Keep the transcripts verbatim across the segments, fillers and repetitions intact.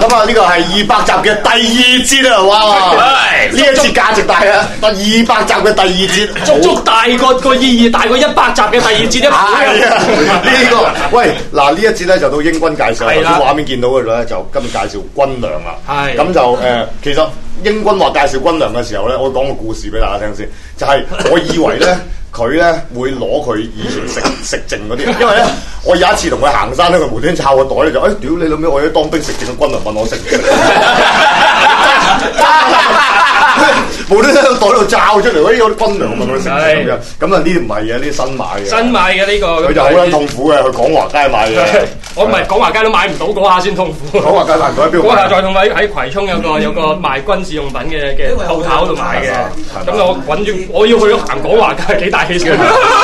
咁啊，呢個係二百集嘅第二節啊！哇，呢一節價值大啊！得二百集嘅第二節， 足足大過個意義大過一百集嘅第二節一倍啊！ 呢個喂嗱，呢一節咧就到英軍介紹，頭先畫面見到嘅咧就今日介紹軍糧啦。係咁就誒，其實英軍話介紹軍糧嘅時候咧，我講個故事俾大家聽先，就係我以為咧。佢咧會攞佢以前食食剩嗰啲，因為咧我有一次同佢行山咧，佢無端抄個袋咧就，誒屌你老味，我要當兵食剩嘅軍糧問我食，無端端喺個袋度抄出嚟，誒有啲軍糧問我食咁樣，咁啊呢啲唔係嘅，呢啲新買嘅。新買嘅呢個，佢就好撚痛苦嘅，去廣華街買嘅。我唔係廣華街都買唔到，嗰下先痛苦。廣華街買唔到喺邊度買？嗰下再痛喺喺葵涌有個有個賣軍事用品嘅嘅鋪頭度買嘅，咁我揾住我要去行廣華街幾大氣嘅，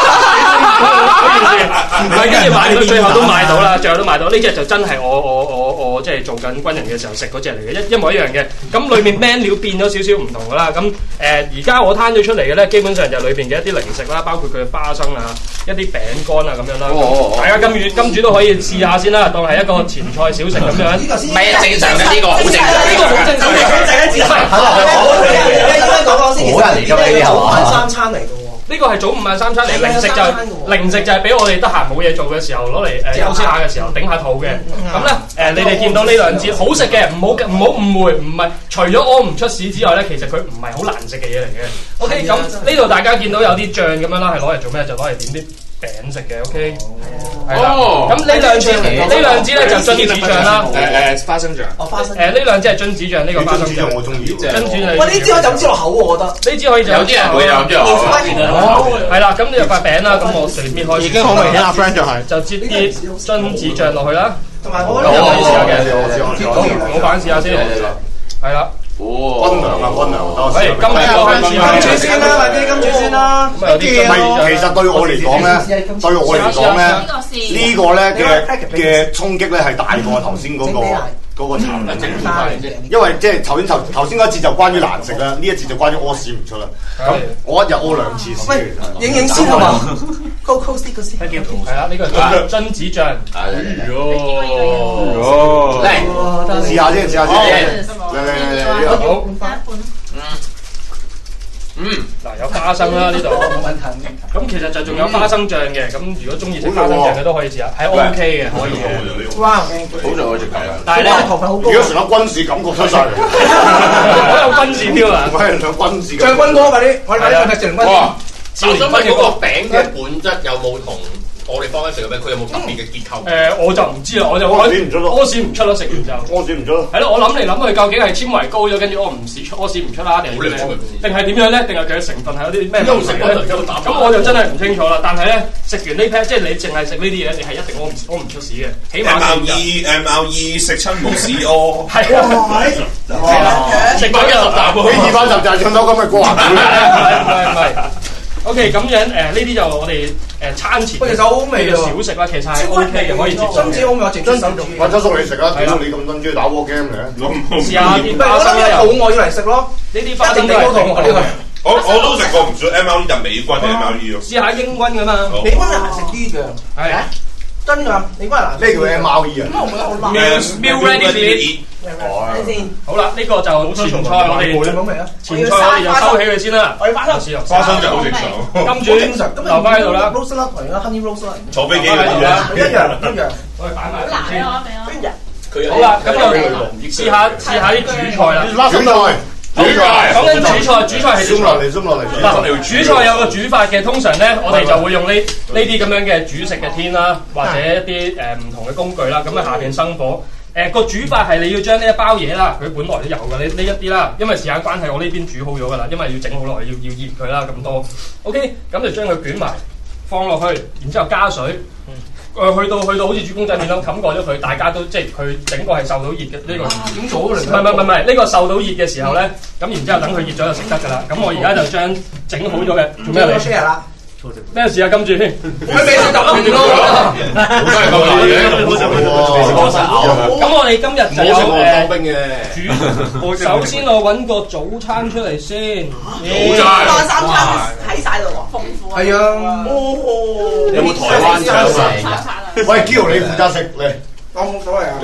唔係跟住買到最後都買到啦，最後都買到呢隻就真係我我我我即係做緊軍人嘅時候食嗰隻嚟嘅，一一模一樣嘅。咁裏面 menu 變咗少少唔同㗎啦。咁誒而家我攤咗出嚟嘅咧，基本上就裏邊嘅一啲零食啦，包括佢嘅花生啊、一啲餅乾啊咁樣啦。大家今月今主都可以試下先啦，當係一個前菜小食咁樣。唔係正常嘅呢個，好正常，呢個好正常。唔係，應該講講先。好人嚟㗎呢啲係嘛？三餐嚟㗎喎。呢個係早午晚三餐嚟，零食就零食就係俾我哋得閒冇嘢做嘅時候攞嚟誒休息下嘅時候頂下肚嘅。咁咧誒，你哋見到呢兩支好食嘅，唔好唔好誤會，唔係除咗屙唔出屎之外咧，其實佢唔係好難食嘅嘢嚟嘅。OK，咁呢度大家見到有啲醬咁樣啦，係攞嚟做咩？就攞嚟點啲餅食嘅。OK，係啦。咁呢兩支呢兩支咧就榛子醬啦。誒誒花生醬。哦花生。誒呢兩支係榛子醬，呢個花生醬我中意。榛子係。喂，呢支可以就咁支落口喎，我覺得。呢支可以就有啲人會有咁樣。係啦，咁呢就塊餅啦，咁我隨便開始。已經好明顯啦 friend 就係就擠啲榛子醬落去啦。同埋我可以試下嘅，我反試下先。係啦。軍糧啊，軍糧。係，今日我開始啦。金主先啦，或者金主先啦。咁有啲其實對我嚟講咧，對我嚟講咧，呢個咧嘅嘅衝擊咧係大過頭先嗰個。嗰個殘忍症，因為即係頭先頭頭先嗰一節就關於難食啦，呢一節就關於屙屎唔出啦。咁我一日屙兩次屎。喂，影影先啊嘛，高高啲個先。係啦，呢個係榛子醬。係喲，嚟試下先，試下先。嚟嚟嚟嚟，好。嗯。嗯，嗱有花生啦呢度，冇問題。咁其實就仲有花生醬嘅，咁如果中意食花生醬嘅都可以試下，係 O K 嘅，可以嘅。哇，好在我食緊。但係咧，而家成粒軍事感覺出晒嚟，好有軍事 feel 啊！我係想軍事。將軍歌快啲，我哋快啲食成軍。哇！我想問嗰個餅嘅本質有冇同我哋方一食嘅餅，佢有冇特別嘅結構？誒，我就唔知啦，我就屙屎唔出咯，屙屎唔出咯，食完就屙屎唔出咯。係咯，我諗嚟諗去，究竟係纖維高咗，跟住屙唔屎出屙屎唔出啦，定係點？定係點樣咧？定係佢嘅成分係有啲咩唔食咧？咁我就真係唔清楚啦。但係咧，食完呢 pair，即係你淨係食呢啲嘢，你係一定屙唔屙唔出屎嘅。起碼 M L E M L E 食親冇屎屙。係啊，係啦，食飽一十啖，你二百集就係唱到咁嘅歌啊！唔係唔係。O.K. 咁樣誒，呢啲就我哋誒餐前其實好味嘅小食啦，其實係 O.K. 嘅，可以接受。榛子好味，我直接手做。揾咗叔你食啦，睇到你咁撚中意打 war game 嘅。試下啲花生啦，又肚餓要嚟食咯。呢啲花生都係肚餓呢個。我我都食過唔少 M L E 就美軍定 M L E 咯。試下英軍㗎嘛，美軍係難食啲嘅。係啊，真㗎，美軍係難。咩叫 M L E 啊？咁我覺得好難。Meal ready to eat。睇先，好啦，呢個就前菜，我哋前菜我哋就收起佢先啦。我要花生，花生就好正常。金主留翻喺度啦。Rose 啦，同埋 Honey Rose 啦。坐飛機嗰啲啦，一樣一樣。我哋擺埋先。邊日？好啦，咁就試下試下啲主菜啦。主菜，主菜。講緊主菜，主菜係點？落嚟，鬆落嚟。嗱，主菜有個煮法嘅，通常咧我哋就會用呢呢啲咁樣嘅煮食嘅天啦，或者一啲誒唔同嘅工具啦，咁啊下邊生火。誒個、呃、煮法係你要將呢一包嘢啦，佢本來都有嘅呢呢一啲啦，因為時間關係，我呢邊煮好咗噶啦，因為要整好耐，要要醃佢啦咁多。OK，咁就將佢捲埋放落去，然之後加水，誒、呃、去到去到好似煮公仔麵咁冚過咗佢，大家都即係佢整個係受到熱嘅呢、呢個。點做啊？唔係唔係唔係，呢、呢個受到熱嘅時候咧，咁然之後等佢熱咗就食得㗎啦。咁我而家就將整好咗嘅做咩嚟？咩事啊？跟住先，佢未食就唔咯。好犀利，好犀利。咁我哋今日就有誒煮。首先我揾個早餐出嚟先。早餐三餐睇晒嘞喎，豐富啊。係啊。有冇台灣餐啊？喂，Kyo 你負責食嚟。我冇所謂啊。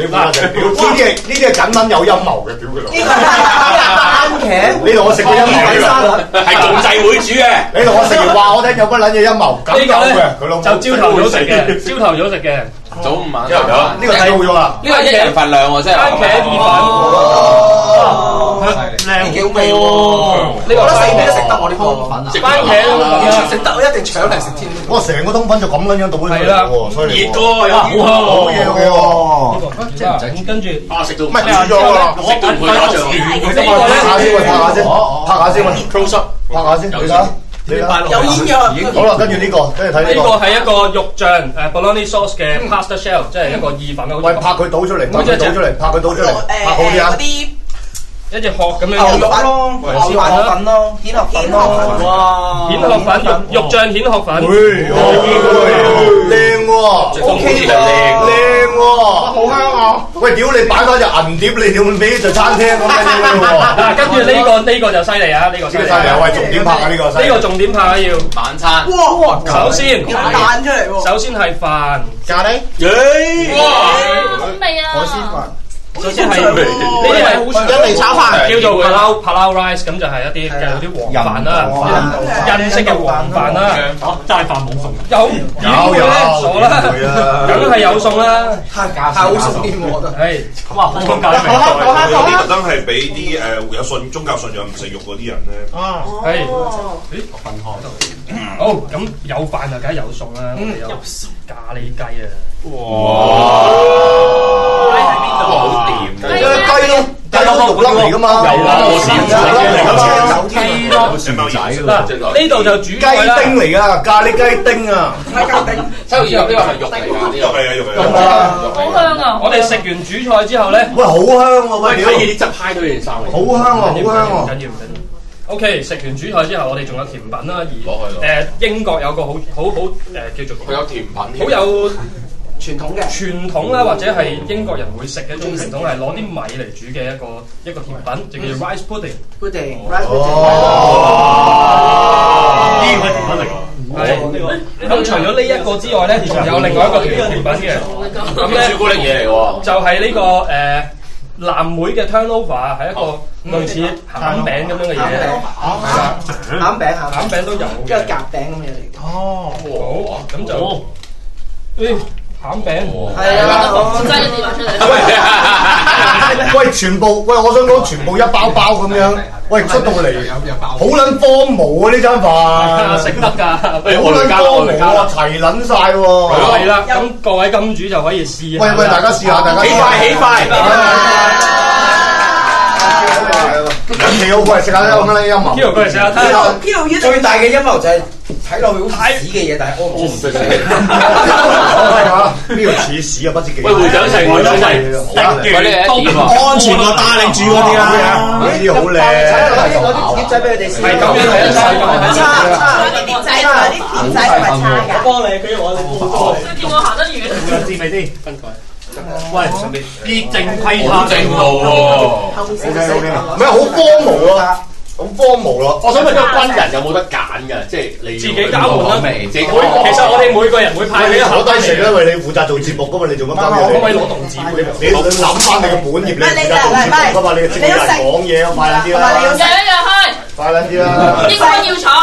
你估下先，屌呢啲係呢啲係緊撚有陰謀嘅，屌佢老！ 呢個係番茄， 你同我食過陰謀嘅沙律， 係共濟會煮嘅。 你同我食完話我聽有乜撚嘢陰謀？咁有嘅，佢老母就朝頭早食嘅，朝頭早食嘅。 早午晚呢個睇好咗啦。 呢個一人份量喎，真係。 番茄意粉， 靚幾好味喎！ 呢個我覺得四味都食得我呢個番茄食得我一定搶嚟食添。 哇！成個通粉就咁撚樣倒咗係啦喎，所以熱過有好嘢好嘢喎！ 即係整，跟住啊食到唔係煮咗啦， 食到唔會打仗。 拍下先，喂，拍下先，拍下先，喂 close up， 拍下先，你睇。 有煙嘅， 好啦，跟住呢個，跟住睇呢個。 呢個係一個肉醬誒 Bologna sauce 嘅 pasta shell，即係一個意粉啦。 喂，拍佢倒出嚟，拍佢倒出嚟，拍佢倒出嚟，拍好啲啊！ 一隻殼咁樣牛肉咯，牛肉粉咯，蜆殼粉咯，哇！ 蜆殼粉、肉肉醬蜆殼粉。 喂，靚喎 ，O K 靚靚喎，好香啊！喂，屌你擺翻隻銀碟，你點俾就餐廳咁樣喎？ 嗱，跟住呢個呢個就犀利啊！呢個犀利啊！ 喂，重點拍啊！呢個呢個重點拍啊！要晚餐。 哇！ 首先彈出嚟喎， 首先係飯， 咖喱， 哇！ 好味啊！ 海鮮飯。 首先係呢啲係印尼炒飯， 叫做 palau palau rice，咁就係一啲嘅啲黃飯啦，印式嘅黃飯啦。 嚇，齋飯冇餸。 有有有傻啦，梗係有餸啦。 太太好食啲我覺得。 係咁啊，香港講下講下有啲講下特登係俾啲誒有信宗教信仰唔食肉嗰啲人咧。 啊！ 係， 分開。 好咁有飯就梗係有餸啦。我哋有咖喱雞啊！ 雞喺邊度？好掂嘅。 雞咯，雞都肉粒嚟噶嘛。 有啊，我試過。 雞咯， 食包仔嗱呢度就煮雞菜啦。 丁嚟㗎，咖喱雞丁啊！ 周二呢個係肉嚟㗎，呢肉嚟啊肉嚟啊！ 好香啊！ 我哋食完主菜之後咧， 喂，好香喎！喂， 睇屌， 啲汁揩到件衫嚟。 好香喎，好香喎！ 唔緊要唔緊要。OK，食完主菜之後，我哋仲有甜品啦。而攞去誒英國有個好好好誒叫做佢有甜品， 好有傳統嘅傳統啦，或者係英國人會食嘅一種傳統係攞啲米嚟煮嘅一個一個甜品，就叫做 rice pudding。 pudding rice 呢個係甜品嚟㗎。 係咁，除咗呢一個之外咧，仲有另外一個甜甜品嘅。咁咧朱古力嘢嚟喎。 就係呢個誒藍莓嘅 turnover，係一個類似餡餅咁樣嘅嘢。係啦， 餡餅餡餡餅都有即係嘅。 夾餅咁嘅嘢嚟。 哦， 好，咁就誒餡餅。 係啊， 唔該，你話出嚟。 喂，全部喂，我想講全部一包包咁樣，喂出到嚟好撚荒謬啊！呢餐飯食得㗎， 好撚荒謬啊，齊撚晒喎！ 係啦，咁各位金主就可以試下。 喂喂，大家試下，大家起快起快！ 咁你好過嚟食下呢個乜嘢陰謀？ Kilo 過嚟食下睇下。 呢度最大嘅陰謀就係睇落去好似屎嘅嘢，但係我我唔識食。 呢個似屎啊，不知幾。 喂，會長食，會長食， 喂， 喂，你一點啊？ 安全過帶你住嗰啲啊！ 呢啲好靚。 攞啲攞啲碟仔俾佢哋試。 係咁樣睇一睇咁樣。 差差啲碟仔同埋啲甜仔係咪差㗎？ 幫你，佢我哋叫我行得遠。 知未先？ 分開。 喂，啲正規好正路喎！ O K O K，唔係好荒謬咯，好荒謬咯。 我想問個軍人有冇得揀㗎？即係你自己交換啦。 未？自己每其實我哋每個人會派你俾坐低食啦，因為你負責做節目噶嘛，你做乜鳩嘢？ 可唔可以攞動紙杯？ 你你諗翻你嘅本業，你負責做節目噶嘛？你知唔知人講嘢啊？快撚啲啦！ 讓一讓開， 快撚啲啦！ 應該要坐。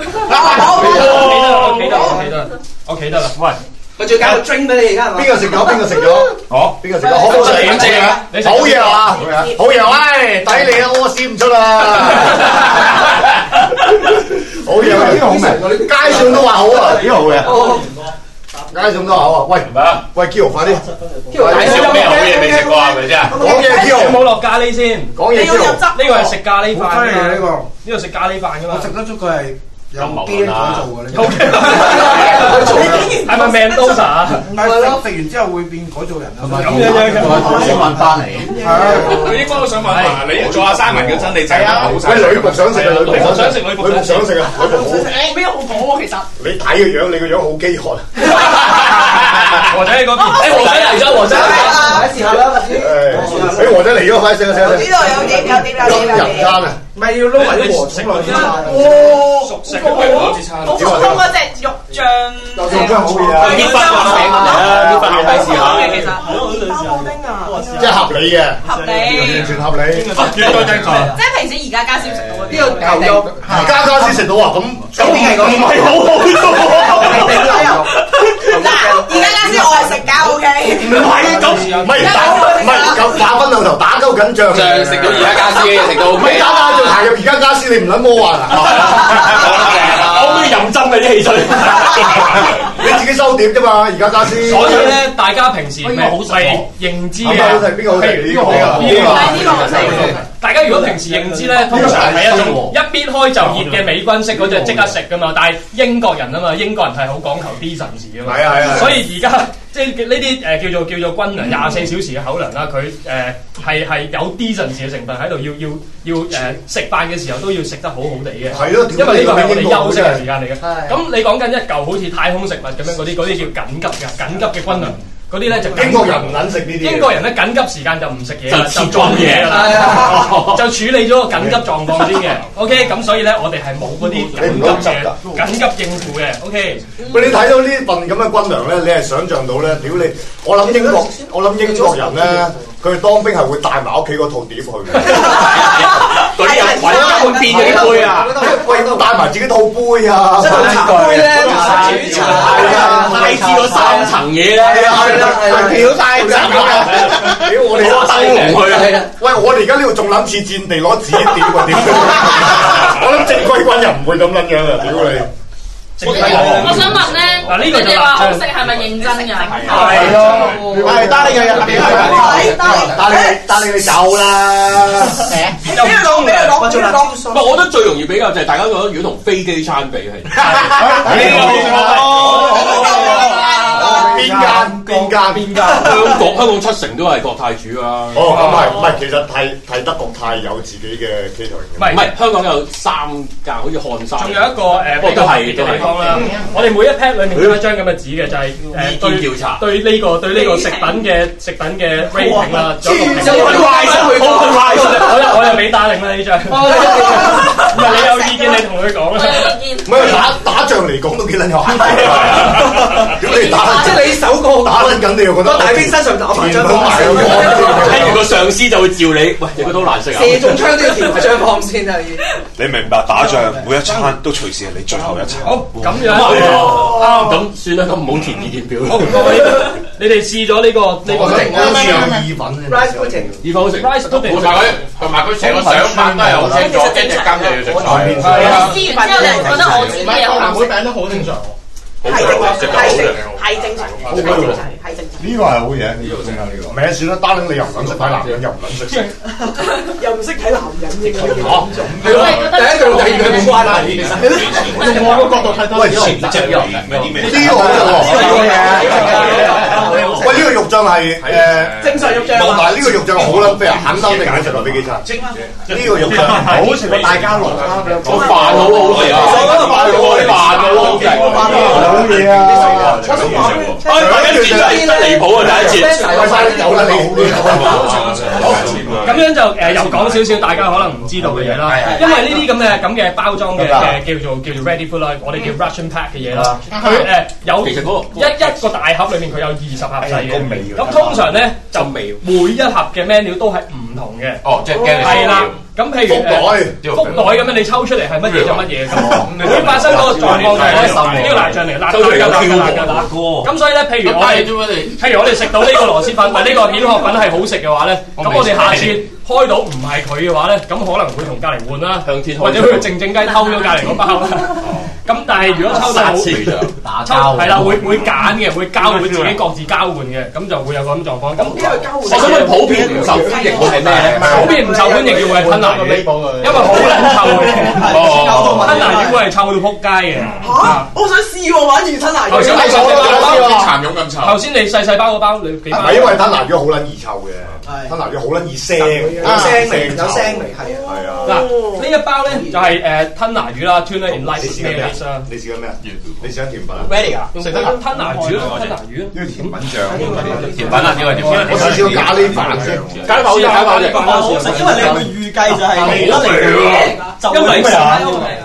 我企得，我企得，我企得啦。喂， 佢仲搞個 drink 俾你而家係嘛？ 邊個食咗？邊個食咗？ 好， 邊個食咗？好好食， 點食啊？你食好嘢啊！好嘢，喂，抵你啊！屙屎唔出啦！好嘢，呢個好味，街上都話好啊！呢個好嘅，街上都話好啊！喂，喂 Kyo 快啲， 介紹咩好嘢未食過係咪先？ 講嘢有 Kyo， 冇落咖喱先？ 講嘢 Kyo， 呢個係食咖喱飯㗎嘛。 呢個呢個食咖喱飯㗎嘛。 我食得出佢係有基因改造嘅呢個。 係咪 Mendoza 啊？ 唔係咯，食完之後會變改造人啊嘛。 咁樣樣嘅。 先運翻嚟。 佢應該都想問下你做下生文嗰陣，你整得好晒。 喂，女僕想食啊，女僕想食，女僕女僕想食啊，女僕好。 誒咩好講喎？其實你睇個樣，你個樣好飢渴啊！ 或者喺嗰邊，誒和仔嚟咗，和仔。 快試下啦，或者誒，俾和仔嚟咗，快食啊食啊食！ 呢度有碟有碟有碟有碟。 人餐啊！ 唔係要撈埋啲禾蟲落去。 熟食嘅攞支餐。 好普通嗰隻肉醬， 肉醬好嘢啊！ 啲花餅嚟啊！啲花餅試下。 其實包布丁啊， 即係合理嘅， 合理， 完全合理。 絕對正確。 即係平時而家家先食到嗰啲。 呢個牛肉， 而家家先食到啊，咁咁點係講唔係好好嗱，而家家先我係食㗎，O K。 唔係咁，唔係打唔係咁打分兩頭打鳩緊仗， 就食到而家家私，食到唔係打打仗行入而家家私，你唔撚摸啊！ 可唔可以飲針嘅啲汽水？ 你自己收點啫嘛，而家家私。 所以咧，大家平時咪好細認知嘅， 邊個好食？邊個好食？ 譬如呢個好啊！ 呢個呢個好食。大家如果平時認知咧，通常係一種一搣開就熱嘅美軍式嗰隻即刻食噶嘛。但係英國人啊嘛，英國人係好講求 decency 噶嘛。係啊係啊。所以而家即係呢啲誒叫做叫做軍糧廿四小時嘅口糧啦，佢誒係係有 decency 嘅成分喺度，要要要誒食飯嘅時候都要食得好好地嘅。係咯，因為呢個係我哋休息嘅時間嚟嘅。咁你講緊一嚿好似太空食物咁樣嗰啲，嗰啲叫緊急嘅緊急嘅軍糧。嗰啲咧就英國人唔撚食呢啲，英國人咧緊急時間就唔食嘢，就裝嘢啦，就處理咗個緊急狀況先嘅。OK，咁所以咧我哋係冇嗰啲緊急嘅緊急應付嘅。OK， 喂，你睇到呢份咁嘅軍糧咧，你係想像到咧？屌你！我諗英國，我諗英國人咧，佢哋當兵係會帶埋屋企嗰套碟去嘅。 嗰啲有滾金變嗰啲杯啊， 喂，帶埋自己套杯啊， 茶杯咧， 主茶啊，太子嗰三層嘢咧， 係啊係啊係啊，屌晒真係屌我哋攞燈籠去啊！ 喂，我哋而家呢度仲諗似戰地攞紙碟啊！屌，我諗正規軍人唔會咁撚樣啊！屌你！ 我想問咧， 嗱呢個就你哋話好食係咪認真㗎？ 係咯，係得你嘅人， 但你但你哋走啦！ 俾佢講，俾佢講，俾佢講。 唔係，我覺得最容易比較就係大家覺得，如果同飛機餐比係。邊間邊間邊間？香港香港七成都係國泰煮啊！ 哦，咁係唔係？其實係係德國泰有自己嘅 catering 嘅。 唔係唔係，香港有三間，好似漢山。 仲有一個誒比較特別嘅地方啦。我哋每一 pack 裡面有一張咁嘅紙嘅，就係誒對調查對呢個對呢個食品嘅食品嘅 rating 啦。仲有個評分。我又我又俾打令啦呢張。唔係你有意見，你同佢講啦。 唔係打打仗嚟講都幾撚有限。屌你打即係你手個打撚緊，你又覺得個大兵身上打埋張刀， 跟住個上司就會照你，喂，你個刀難食啊！ 射中槍都要填張方先啊！ 你明白打仗每一餐都隨時係你最後一餐。 好咁樣， 咁算啦，咁唔好填意見表。 好，各位，你哋試咗呢個呢個意粉 ，rice pudding， 意粉好食 ，rice pudding， 同埋佢同埋佢成個想法都係好清楚，跟住羹就要食菜。 係啊， 試完之後你覺得我自己嘢好好食， 餅都好正常。 係正常，係正係正常，係正常，係正常。 呢個係好嘢，呢個真係呢個。唔係算啦，單拎你又唔撚識睇男人，又唔撚識食， 又唔識睇男人嘅可以。 係咯，第一句同第二句冇關係。從我個角度睇到， 喂，前隻肉咩啲咩？呢個好喎，喂，呢個肉醬係誒正常肉醬。 同埋呢個肉醬好撚飛啊，肯定定係食落飛機餐。呢個肉醬好食過大家樂啦， 個飯好好食啊！飯好好食。 好嘢啊！ 哎，第一節真係離譜啊！第一節， 有啦你。 咁樣就誒又講少少大家可能唔知道嘅嘢啦。因為呢啲咁嘅咁嘅包裝嘅嘅叫做叫做 ready food 啦，我哋叫 Russian pack 嘅嘢啦。佢誒有其實嗰個一一個大盒裏面佢有二十盒細嘅。咁通常咧就每一盒嘅 menu 都係唔同嘅。 哦，即係驚你係啦。咁譬如誒福袋咁樣，你抽出嚟係乜嘢就乜嘢咁。會發生嗰個狀況就係咧，呢個辣醬嚟，辣醬辣嘅辣嘅辣嘅。咁所以咧，譬如我哋譬如我哋食到呢個螺螄粉，唔係呢個蜆殼粉係好食嘅話咧，咁我哋下次開到唔係佢嘅話咧，咁可能會同隔離換啦，或者佢靜靜雞偷咗隔離嗰包啦。咁但係如果抽到好，抽係啦，會會揀嘅，會交會自己各自交換嘅，咁就會有個咁狀況。咁我想問普遍唔受歡迎會係咩咧？ 普遍唔受歡迎叫係吞拿魚，因為好撚臭嘅。哦，吞拿魚會係臭到撲街嘅。 嚇！我想試喎，玩魚吞拿魚。 頭先你講蠶蛹咁臭。 頭先你細細包嗰包，你幾包？ 係因為吞拿魚好撚易臭嘅，吞拿魚好撚易腥， 有腥味，有腥味，係啊。 係啊。 嗱，呢一包咧就係誒吞拿魚啦 ，tuna in light mayonnaise 啦。 你試緊咩？你試緊甜品啊 ready 㗎， 食得吞拿魚啦，吞拿魚。 呢個甜品醬， 甜品啊，點啊點啊！ 我試試個咖喱飯先。 咖喱飯好食，咖喱飯好食。 因為你會預計就係嚟得嚟嘅，就因為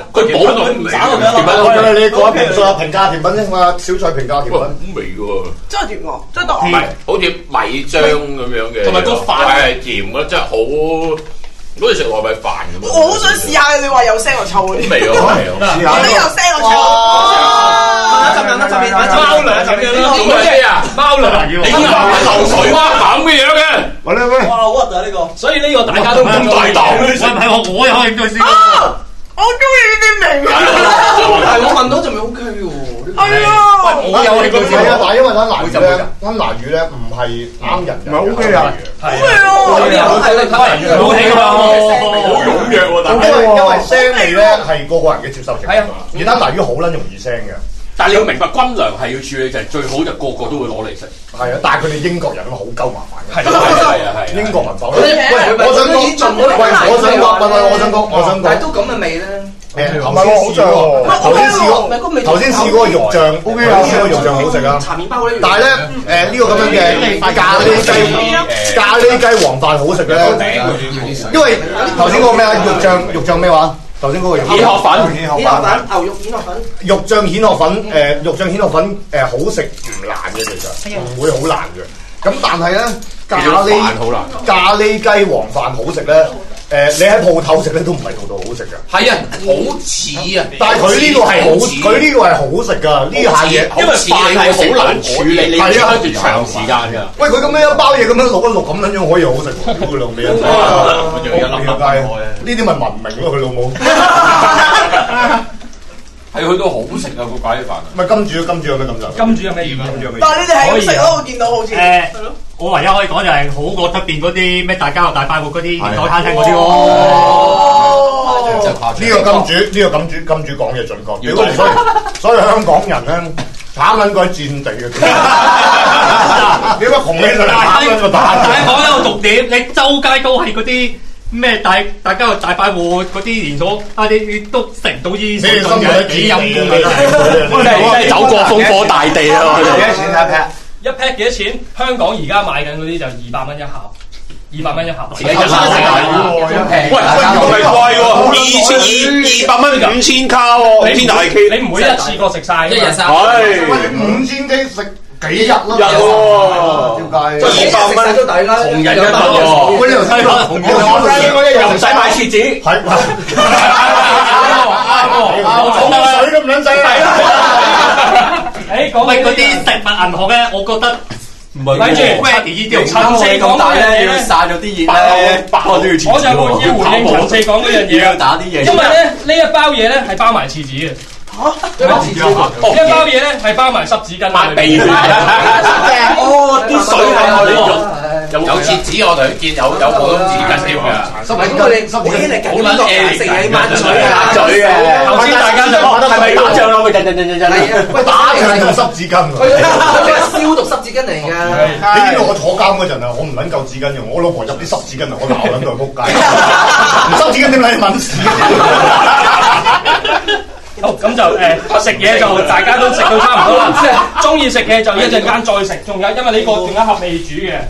佢冇咁味。甜品我你講評述下評價甜品先嘛，小菜評價甜品。 好味喎， 真係甜喎，真係唔係好似米漿咁樣嘅， 同埋個飯係甜嘅，真係好。好似食糯米飯咁。 我好想試下你話有腥又臭嗰啲。 味喎，係喎。 我覺得有聲又臭。問一陣，問一陣，問一陣。 貓糧咁樣咯， 做乜嘢啊？ 貓糧要。 你流水蛙咁嘅樣嘅。 喂喂喂！ 哇，好核突啊呢個。 所以呢個大家都咁大膽嘅。 喂，唔係我，我有興趣試。 我中意呢啲味啊！ 但係我聞到就咪 O K 喎。 係啊。 我有興趣試啊，但係因為吞拿魚咧，吞拿魚咧唔係啱人嘅。唔係 O K 啊。 係啊。 有啲人好睇你吞拿魚，好氣㗎嘛。 好踴躍喎，但因為因為腥味咧係個個人嘅接受程度。係啊，而吞拿魚好撚容易腥嘅。 但係你要明白，軍糧係要處理就係最好，就個個都會攞嚟食。 係啊，但係佢哋英國人好鳩麻煩嘅。 係啊係啊係。 英國文化。 喂， 我想講，喂，我想講，喂喂，我想講，我想講。 但係都咁嘅味咧。 誒，唔係喎，好正喎。頭先試過，頭先試嗰個肉醬 O K 啊，試嗰個肉醬好食啊。 茶麵包嗰啲。 但係咧，誒呢個咁樣嘅咖喱雞，咖喱雞黃飯好食咧。因為頭先嗰個咩啊？肉醬肉醬咩話？頭先嗰個蜆殼粉，蜆殼粉， 牛肉蜆殼粉。 肉醬蜆殼粉，誒肉醬蜆殼粉誒好食唔難嘅，其實唔會好難嘅。咁但係咧，咖喱咖喱雞黃飯好食咧。誒，你喺鋪頭食咧都唔係度度好食㗎。 係啊，好似啊， 但係佢呢個係好，佢呢個係好食㗎。呢下嘢， 因為飯係好難處理，你要一段長時間㗎。 喂，佢咁樣一包嘢咁樣淥一淥咁樣樣可以好食喎，屌佢老味啊！呢啲咪文明咯，佢老母。 係去到好食啊個咖喱飯。 咪金主，金主有咩感受？ 金主有咩意見？金主有咩意見？ 但係你哋係咁食咯，我見到好似。 誒，我唯一可以講就係好過出邊嗰啲咩大家樂大快活嗰啲連鎖餐廳嗰啲咯。 呢個金主，呢個金主，金主講嘢準確。屌，所以所以香港人咧慘撚過喺戰地嘅。點解窮起上嚟慘撚個蛋？ 講一個重點，你周街都係嗰啲。咩大大家樂大快活嗰啲連鎖啊，你你都食唔到呢啲咁嘅幾陰功嘅， 真係走過風火大地啊！ 幾多錢一 pack？ 一 pack 幾多錢？香港而家買緊嗰啲就二百蚊一盒，二百蚊一盒。 喂，咁係貴喎，二千二二百蚊五千卡喎，五千大 K， 你唔會一次過食晒， 一日三。 喂，五千 K 食幾日咯？ 日喎， 點解？ 二百蚊都抵啦， 同人一份喎。 喂，呢度西方同樣， 又唔使買廁紙， 係沖水都唔撚使啦。 誒，講喂嗰啲食物銀行咧，我覺得唔係睇住 ，Wendy 呢啲陳四講嗰樣嘢咧， 散咗啲嘢咧，包都要廁紙。 我就會要回應陳四講嗰樣嘢。 要打啲嘢。 因為咧呢一包嘢咧係包埋廁紙嘅。 嚇？ 一包嘢咧係包埋濕紙巾。 抹鼻血。 哦， 啲水係我哋用。有廁紙，我頭先見有有普通紙巾添㗎。 濕紙巾你濕紙巾你緊邊個食嘢抹嘴啊？ 嘴嘅。 頭先大家就係咪打仗咯？ 咪陣陣陣陣陣。 喂，打仗用濕紙巾喎。 消毒濕紙巾嚟㗎。 你知道我坐監嗰陣啊，我唔撚夠紙巾用，我老婆入啲濕紙巾啊，我鬧撚到佢仆街。唔濕紙巾點撚去抆屎？ 好，咁就誒食嘢就大家都食到差唔多啦，即係中意食嘅就一陣間再食，仲有因為呢個仲有一盒未煮嘅。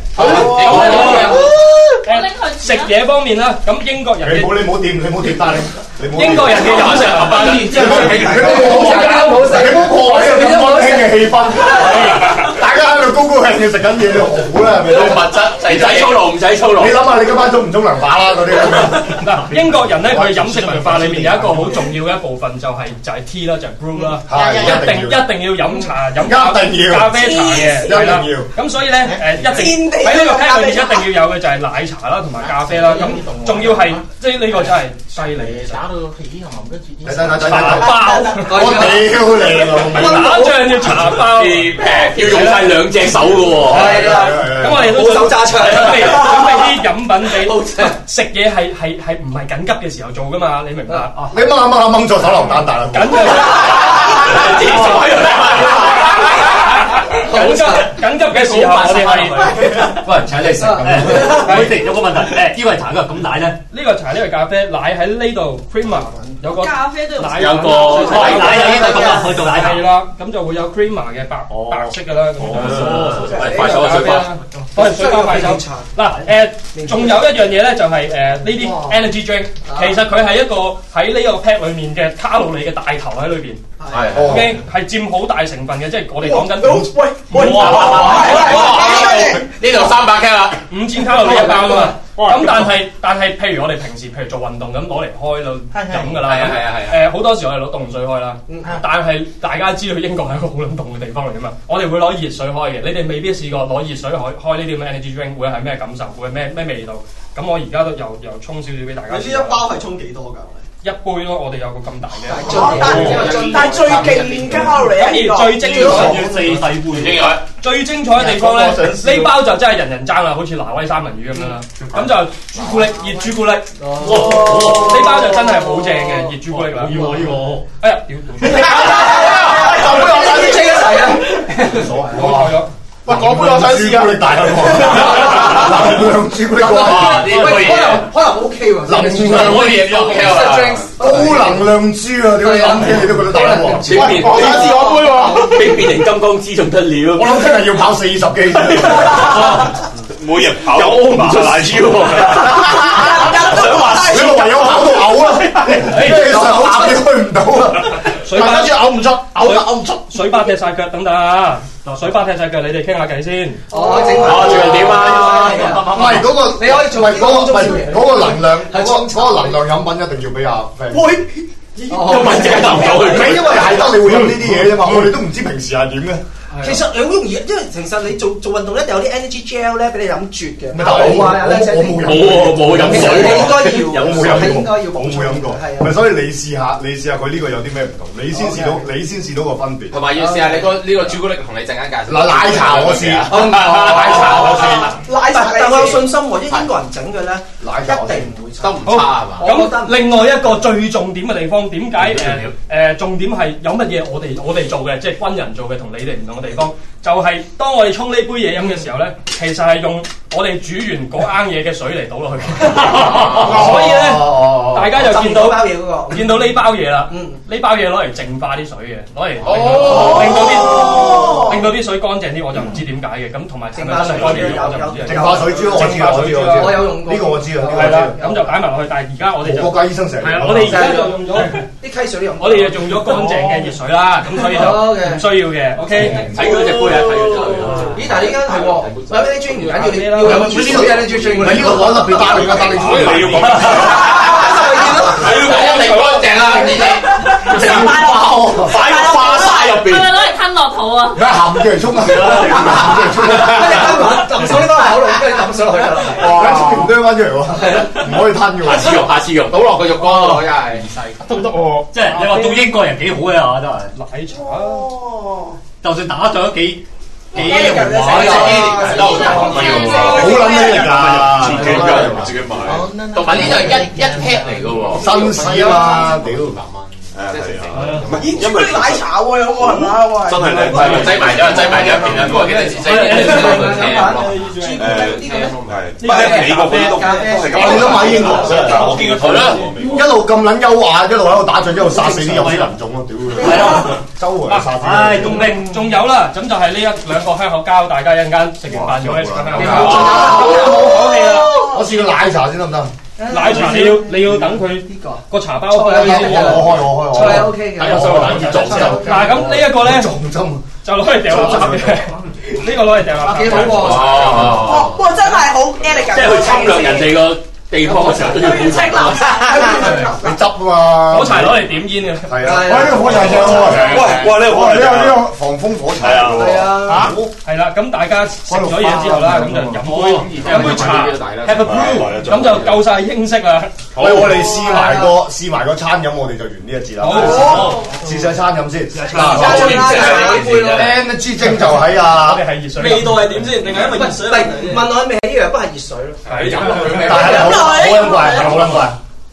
誒食嘢方面啦，咁英國人你冇你冇掂，你冇掂單你，你冇。 英國人嘅飲食文化， 你冇食，你冇破壞呢個咁溫馨嘅氣氛。大家喺度高高興興食緊嘢，你好啦，係咪？ 物質，唔使操勞，唔使操勞。 你諗下，你今晚沖唔沖涼打啦嗰啲咁樣。 嗱，英國人咧，佢飲食文化裏面有一個好重要嘅一部分，就係就係 tea 啦，就係 brew 啦，一定一定要飲茶飲一定要咖啡茶嘅， 一定要。咁所以咧誒，一定喺呢個 pack 裏面一定要有嘅就係奶茶啦，同埋咖啡啦。咁仲要係即係呢個真係犀利， 打到起冚跟住。 等等等等， 茶包， 我屌你老！ 打仗要茶包， 要用晒兩隻手嘅喎。 係啊， 咁我哋都手揸槍， 準備準備啲飲品俾食嘢係係係唔係緊急嘅時候做噶嘛？你明白啊？ 你掹下掹下掹咗手榴彈彈啦！ 緊急緊急緊急嘅時候，我哋係喂請你食咁。佢食咗個問題誒，呢個係茶㗎，咁奶咧？ 呢個茶呢個咖啡奶喺呢度 creamer 有個咖啡都有奶有個奶奶有呢個咁啊，去做奶茶係啦，咁就會有 creamer 嘅白白色嘅啦。 哦，快手啊，水花。 當然水包快手。嗱誒，仲有一樣嘢咧，就係誒呢啲 energy drink， 其實佢係一個喺呢個 pack 裡面嘅卡路里嘅大頭喺裏邊。係 ，OK 係佔好大成分嘅，即係我哋講緊。喂喂！ 呢度三百 K 啦， 五千卡路里一包㗎嘛。咁但係但係，譬如我哋平時譬如做運動咁攞嚟開到飲㗎啦。係啊係啊係啊。誒好多時我哋攞凍水開啦。但係大家知道英國係一個好撚凍嘅地方嚟㗎嘛，我哋會攞熱水開嘅。你哋未必試過攞熱水開開呢啲咁嘅 energy drink， 會係咩感受？會係咩咩味道？咁我而家都又又沖少少俾大家。 你呢一包係沖幾多㗎？ 一杯咯，我哋有個咁大嘅。 但係最勁卡路里啊！ 咁而最精彩四細杯，最精彩嘅地方咧，呢包就真係人人爭啦，好似挪威三文魚咁樣啦。咁就朱古力熱朱古力，呢包就真係好正嘅熱朱古力啦。要我要我，哎呀，屌！ 就杯我想先一齊啊！ 冇所謂。冇錯咗。 喂，嗰杯我想試啊！ 朱古力大啊！能量朱古力哇！ 呢杯可能可能 OK 喎， 能量可以 OK 啊！ 高能量豬啊！點解諗起你都覺得大鑊？ 喂，我想試我杯喎， 比變形金剛之仲得了。 我諗聽日要跑四十幾， 每日跑有屙唔出奶超喎。 想話少，唯有跑到嘔啦！你實好似去唔到啊！ 水巴跟住嘔唔出，嘔就嘔唔出。 水巴踢晒腳，等等啊！嗱，水巴踢晒腳，你哋傾下偈先。 哦，整哦，最近點啊？ 唔係嗰個， 你可以做嗰個，唔係嗰個能量，嗰個嗰個能量飲品一定要俾阿 friend。 喂， 都問即刻答唔到佢。 你因為係得你會飲呢啲嘢啫嘛，我哋都唔知平時係點嘅。 其實你好容易，因為其實你做做運動一定有啲 energy gel 咧俾你飲絕嘅。 但係我啊， 我冇冇喎，冇飲水。 你應該要， 我冇飲過， 應該要我冇飲過。 係啊， 咪所以你試下，你試下佢呢個有啲咩唔同，你先試到，你先試到個分別。 同埋要試下你個呢個朱古力同你陣間介紹。 嗱，奶茶我試，奶茶我試。 奶茶，但我有信心喎，因為英國人整嘅咧， 奶茶一定唔會都唔差係嘛？ 咁另外一個最重點嘅地方，點解誒誒重點係有乜嘢我哋我哋做嘅，即係軍人做嘅，同你哋唔同嘅地方，就係當我哋沖呢杯嘢飲嘅時候咧，其實係用我哋煮完嗰罌嘢嘅水嚟倒落去，所以咧大家就見到包嘢嗰個， 見到呢包嘢啦，呢包嘢攞嚟淨化啲水嘅，攞嚟令到啲令到啲水乾淨啲，我就唔知點解嘅。咁同埋淨化水乾淨啲，我就唔知。 淨化水珠我知啊，我知啊， 我有用過。 呢個我知啊， 係啦，咁就擺埋落去。但係而家我哋就國家醫生成日係啊，我哋而家就用咗啲溪水用， 我哋就用咗乾淨嘅熱水啦，咁所以就唔需要嘅。OK， 睇嗰隻杯啊，睇嗰隻。 咦？但係呢間係喎，有啲專唔緊要，你要有呢啲水啊，你最最唔緊要我特別打你㗎，打你水你要講。 係要講一定乾淨啦，呢啲淨化擺化晒入邊。 係咪攞嚟吞落肚啊？ 而家鹹嘅嚟沖啊！鹹嘅嚟沖啊！ 抌水呢包口嚟，跟住抌水落去啦。 哇！沖完啄翻出嚟喎，唔可以吞嘅喎。 下次用，下次用，倒落個浴缸度真係。 都得喎，即係你話到英國人幾好嘅嚇，真係奶茶， 就算打仗都幾幾玩嘅， 好撚咩嚟㗎？ 自己人自己買。 同埋呢度係一一 pack 嚟嘅喎， 紳士啊嘛，屌！ 誒係啊，唔係咦？因為奶茶喎，有冇人啊？喂， 真係靚係咪擠埋咗？擠埋咗一邊啊！嗰幾陣時擠埋咗誒係，唔係美國嗰啲都都係咁。 你都買英國， 我見佢係啦， 一路咁撚優雅，一路喺度打仗，一路殺死啲有啲民眾咯，屌佢！係啊，周圍殺死。 唉，仲另仲有啦，咁就係呢一兩個香口膠，大家一陣間食完飯就可以食個香口膠。冇口氣啦！ 我試個奶茶先得唔得？ 奶茶你要你要等佢個茶包開先。 我開我開我係 OK 嘅。 係啊，所以我等住撞針。 嗱，咁呢一個咧撞針就攞嚟掉垃圾嘅，呢個攞嚟掉垃圾。 幾好喎！ 哦， 哇，真係好 elegant， 即係去侵略人哋個地方嘅時候都要清流你執啊嘛！ 火柴攞嚟點煙嘅。 係啊！喂，呢個火柴正喎！ 哇哇呢個火柴呢個呢個防風火柴啊！ 係啊！ 係啦，咁大家食咗嘢之後啦，咁就飲杯飲杯茶 ，have a brew，咁就夠晒英式啦。 喂，我哋試埋個試埋個餐飲，我哋就完呢一節啦。 好， 試晒餐飲先。 餐 Energy drink 就喺啊！ 我哋係熱水。 味道係點先？定係因為熱水？ 問問我味係一樣，不過係熱水咯。 係飲落去咩？ 但係好好飲貴，好飲貴。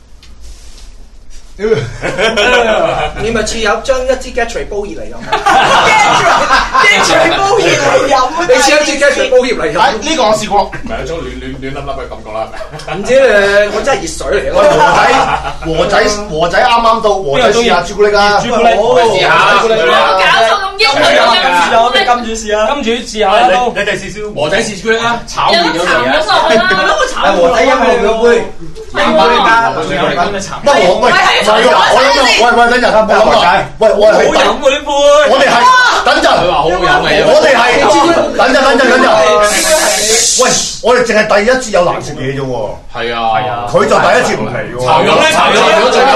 你咪似有將一支 Gatry 煲熱嚟飲 ，Gatry 煲熱嚟飲， 你似一支 Gatry 煲熱嚟飲。 呢個我試過，唔係有種暖暖暖粒粒嘅感覺啦。 唔知誒，我真係熱水嚟嘅。 和仔和仔和仔啱啱到，和仔試下朱古力啦， 朱古力， 試下朱古力啦。 搞錯咁英文咁樣。 有咩金主試啊？ 金主試下啦都。 你哋試燒和仔試朱古力啊，炒有麵嗰時啊。 鹹咗落去啦，係咯，炒和仔飲紅酒杯，飲杯加乜我喂，係喎，我諗到，喂喂，等陣，我諗下，喂，我係好飲喎呢杯， 我哋係等陣， 佢話好飲嘅， 我哋係等陣，等陣，等陣，喂，我哋淨係第一節有難食嘢啫喎， 係啊係啊， 佢就第一節唔嚟喎， 炒肉咧炒肉咧最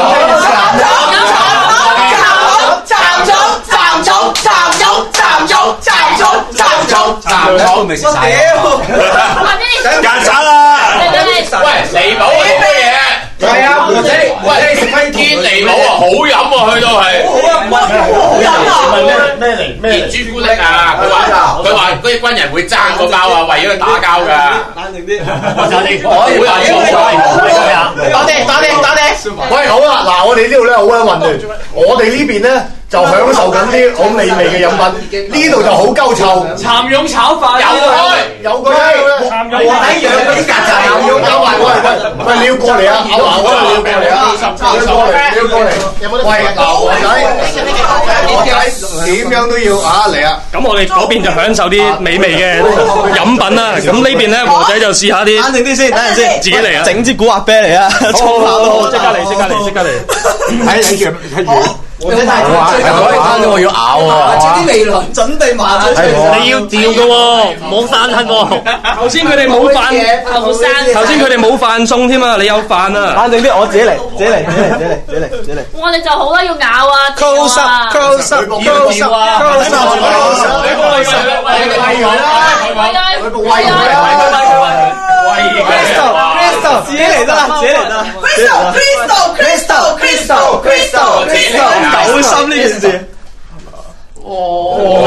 曱甴啦！ 喂，離譜啊！咩嘢？ 係啊，和仔， 喂，食翻堅離譜啊！好飲喎，去到係。 好飲啊！ 咩咩嚟咩熱朱古力啊！佢話佢話嗰啲軍人會爭個包啊，為咗佢打交㗎。 冷靜啲， 我就你我要打啲打啲打啲。 喂，好啦，嗱，我哋呢度咧好鬼混亂，我哋呢邊咧就享受緊啲好美味嘅飲品，呢度就好鳩臭， 蠶蛹炒飯有開有個咧， 蠶蛹和仔養嗰啲曱甴， 有有埋，喂喂喂，你要過嚟啊，阿華，我你要過嚟啊，你要過嚟，你要過嚟，喂，嗱，華仔，華仔點樣都要啊嚟啊！ 咁我哋嗰邊就享受啲美味嘅飲品啦。咁呢邊咧，和仔就試下啲。 冷靜啲先，等陣先， 自己嚟啊！ 整支古惑啤嚟啊！沖下都即刻嚟，即刻嚟，即刻嚟！ 睇睇住睇住。 我真係我我要咬喎， 啲未來準備埋你要調嘅喎，冇散恨喎。頭先佢哋冇飯， 後生。 頭先佢哋冇飯餸添啊，你有飯啊！ 冷靜啲，我自己嚟，自己嚟，自己嚟，自己嚟，自己嚟，自己嚟。 我哋就好啦，要咬啊， Close up, close up, close up, close up, close up。 你過嚟上，你過嚟啦，你個胃佢喂 Crystal, Crystal，自己嚟得啦，自己嚟得啦。Crystal, Crystal, Crystal, Crystal, Crystal。嘔心呢件事。哦。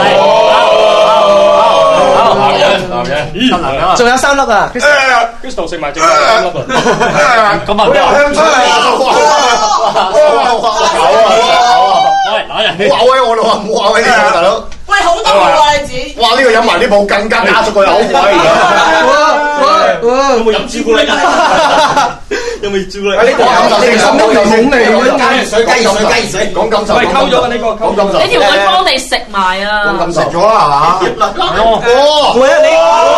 男人男人，咦男人啊！ 仲有三粒啊 Crystal 食埋剩翻三粒啊！ 咁啊！ 香出嚟喂，打人！ 唔好咬威我咯，唔好咬威你大佬。 喂，好多喎你自己。 哇！呢個飲埋呢鋪更加加速個口鬼而家。 有冇飲朱古力啊？ 有冇朱古力？ 呢個感受先，感受先。 加熱水，加熱水，加熱水。 講感受。 喂，溝咗啊呢個， 講感受。 你條女幫你食埋啊！ 講感受咗啦，係嘛？ 哦，喂你。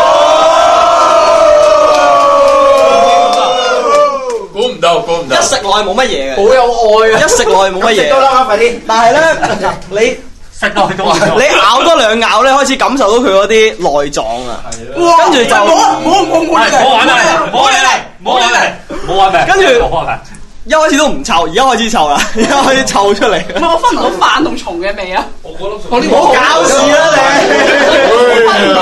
估唔到，估唔到。 一食落去冇乜嘢嘅， 好有愛啊！ 一食落去冇乜嘢。食到啦，快啲！但係咧，你食落去都你咬多兩咬咧，開始感受到佢嗰啲內臟啊，跟住就唔好玩啊！唔好玩啊！唔好玩啊！唔好玩咩？ 跟住唔好玩。 一開始都唔臭，而家開始臭啦，而家開始臭出嚟。 我分唔到飯同蟲嘅味啊！ 我呢冇搞事啦你！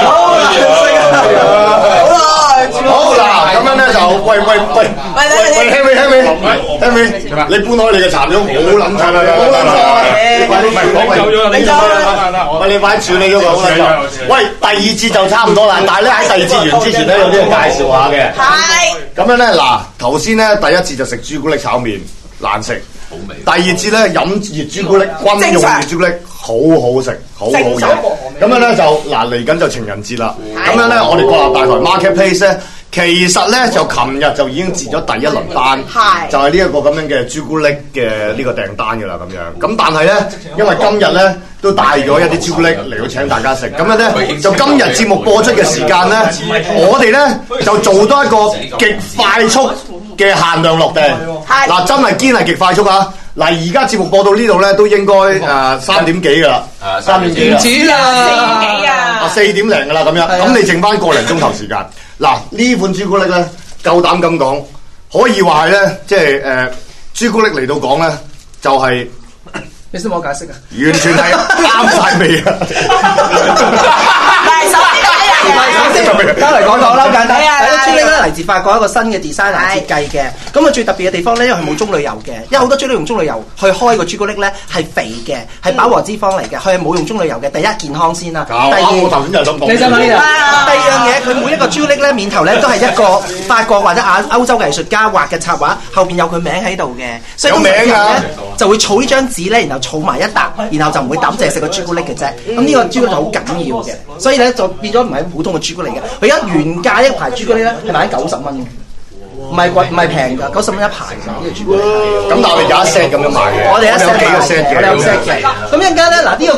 好嗱，咁樣咧就喂喂喂喂，聽未聽未聽未？你搬開你嘅蠶蛹好撚臭啦，好撚臭！你快啲講夠咗啦，你喂，你快啲處理咗佢好撚臭。喂，第二節就差唔多啦，但係咧喺第二節完之前咧有啲嘢介紹下嘅。 係。 咁樣咧嗱，頭先咧第一節就食朱古力炒麵，難食。 好味。 第二節咧飲熱朱古力，軍用熱朱古力，好好食，好好飲。咁樣咧就嗱嚟緊就情人節啦。咁樣咧我哋國立大台 Marketplace 咧，其實咧就琴日就已經截咗第一輪單，就係呢一個咁樣嘅朱古力嘅呢個訂單㗎啦咁樣。咁但係咧，因為今日咧都帶咗一啲朱古力嚟到請大家食，咁樣咧就今日節目播出嘅時間咧，我哋咧就做多一個極快速嘅限量落訂。嗱，真係堅係極快速啊！嗱，而家節目播到呢度咧，都應該誒三點幾㗎啦，三點幾啦， 唔止啦， 幾啊？ 啊四點零㗎啦咁樣，咁你剩翻個零鐘頭時間。嗱，呢款朱古力咧，夠膽咁講，可以話係咧，即係誒朱古力嚟到講咧，就係你先冇解釋啊， 完全係啱晒味啊！ 係首先第一樣嘢， 交嚟講講啦，簡單。呢個朱古力咧嚟自法國一個新嘅 designer 設計嘅，咁啊最特別嘅地方咧，因為佢冇棕櫚油嘅，因為好多朱古力用棕櫚油去開個朱古力咧係肥嘅，係飽和脂肪嚟嘅，佢係冇用棕櫚油嘅。第一健康先啦，第二我頭先就係咁講。 你想唔想呢度？第二樣嘢，佢每一個朱古力咧面頭咧都係一個法國或者亞歐洲嘅藝術家畫嘅插畫，後邊有佢名喺度嘅，所以通常啲人咧就會儲呢張紙咧，然後儲埋一沓，然後就唔會抌淨係食個朱古力嘅啫。咁呢個朱古力就好緊要嘅，所以咧就變咗唔係普通嘅朱古力嘅。佢而家原價一排朱古力咧係賣緊九十蚊嘅，唔係貴唔係平㗎，九十蚊一排㗎呢個朱古力。 咁但係我哋有一 set 咁樣賣嘅， 我哋一 set 幾個 set 嘅， 我哋有 set 嘅。咁一陣間咧，嗱呢個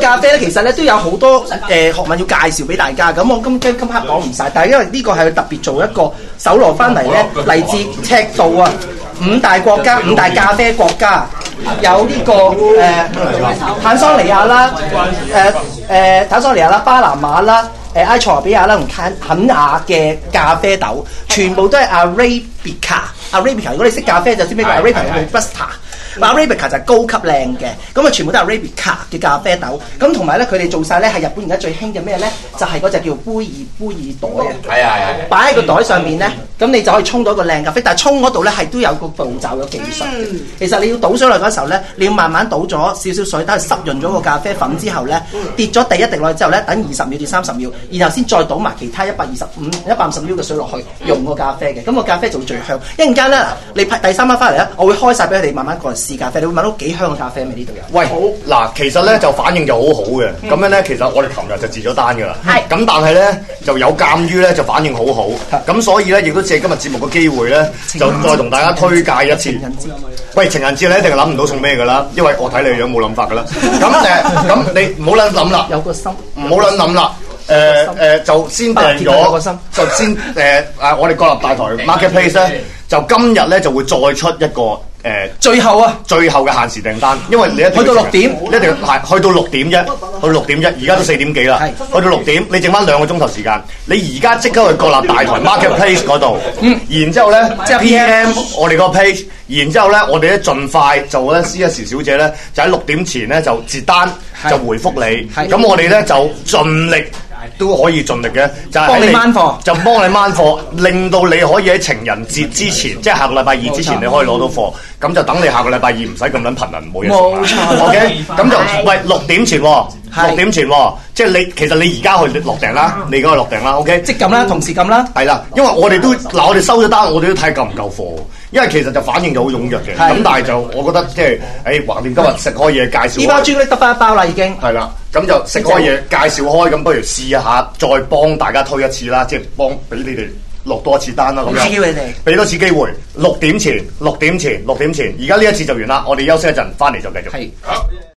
咖啡咧，其實咧都有好多誒、呃、學問要介紹俾大家。咁我今今今刻講唔晒，但係因為呢個係佢特別做一個搜羅翻嚟咧，嚟自赤道啊，五大國家、五大咖啡國家，有呢、這個誒、呃、坦桑尼亞啦，誒、呃、誒坦桑尼亞啦、巴拿馬啦、誒埃塞俄比亞啦同肯肯亞嘅咖啡豆，全部都係 Arabica。Arabica 如果你識咖啡就知咩叫 Arabica 係 Robusta。Arabica 就係高級靚嘅，咁啊全部都係 Arabica 嘅咖啡豆，咁同埋咧佢哋做晒咧係日本而家最興嘅咩咧？就係嗰隻叫杯爾杯爾袋啊！ 係啊係啊！ 擺喺個袋上面咧，咁你就可以沖到一個靚咖啡，但係沖嗰度咧係都有個步驟有技術嘅。其實你要倒水落嗰時候咧，你要慢慢倒咗少少水，等佢濕潤咗個咖啡粉之後咧，跌咗第一滴落去之後咧，等二十秒至三十秒，然後先再倒埋其他一百二十五、一百五十 ml 嘅水落去，溶個咖啡嘅，咁個咖啡就會最香。一陣間咧，你第三晚翻嚟咧，我會開晒俾佢哋慢慢過嚟試咖啡，你會聞到幾香嘅咖啡味呢度有。 喂，好嗱，其實咧就反應就好好嘅，咁、嗯、樣咧其實我哋琴日就截咗單㗎啦。係。咁但係咧就有鑑於咧就反應好好，咁所以咧亦都借今日節目嘅機會咧，就再同大家推介一次。喂，情人節你一定係諗唔到送咩㗎啦，因為我睇你樣冇諗法㗎啦。咁誒，咁你唔好撚諗啦， 有個心， 唔好撚諗啦。誒、呃、誒、呃，就先訂咗，就先誒誒、呃，我哋國立大台 Marketplace 咧，就今日咧就會再出一個誒、呃、最後啊，最後嘅限時訂單，因為你一定去到六點，一定係去到六點啫，去到六點一，而家都四點幾啦，去到六點，你剩翻兩個鐘頭時間，你而家即刻去國立大台 Marketplace 嗰度，嗯，然之後咧即係 P M 我哋個 page，然之後咧我哋咧盡快就咧 C S 小姐咧就喺六點前咧就截單，就回覆你，咁我哋咧就盡力。都可以盡力嘅，就係、是、幫你掹貨，就幫你掹貨，令到你可以喺情人節之前，即係下個禮拜二之前，你可以攞到貨，咁就等你下個禮拜二唔使咁撚頻能冇嘢做啦。冇錯 ，OK，咁就喂六點前喎，六點前喎，即係你其實你而家去落訂啦，你而家去落訂啦 ，OK，即撳啦，同時撳啦，係啦，因為我哋都嗱，我哋收咗單，我哋都睇夠唔夠貨，因為其實就反應就好踴躍嘅，咁但係就我覺得即係誒橫掂今日食開嘢介紹，呢包朱古力得翻一包啦已經，係啦。咁就食開嘢介紹開，咁不如試一下，再幫大家推一次啦，即係幫俾你哋落多一次單啦。咁樣，俾你哋，俾多次機會。六點前，六點前，六點前，而家呢一次就完啦。我哋休息一陣，翻嚟就繼續。係。